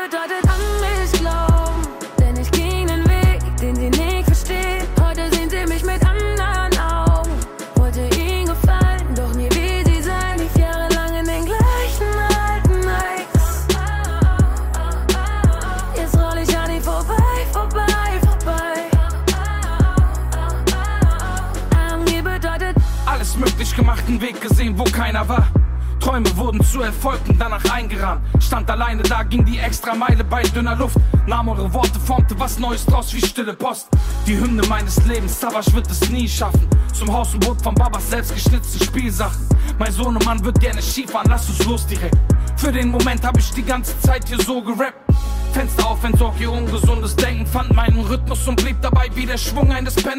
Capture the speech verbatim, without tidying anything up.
bedeutet an mich glauben, denn ich ging den Weg, den sie nicht versteht. Heute sehen sie mich mit anderen Augen. Wollte ihnen gefallen, doch nie wie sie sein. Lief jahrelang in den gleichen alten Nikes. Jetzt roll ich an ihnen vorbei, vorbei, vorbei. An mir bedeutet alles möglich gemacht, einen Weg gesehen, wo keiner war. Träume wurden zu Erfolgen, danach eingerahmt. Stand alleine da, ging die extra Meile bei dünner Luft. Nahm eure Worte, formte was Neues draus wie stille Post. Die Hymne meines Lebens, Savage wird es nie schaffen. Zum Haus und Boot von Babas selbst geschnitzte Spielsachen. Mein Sohnemann wird gerne Skifahren, lass uns los direkt. Für den Moment hab ich die ganze Zeit hier so gerappt. Fenster auf, entsorg ihr ungesundes Denken. Fand meinen Rhythmus und blieb dabei wie der Schwung eines Pen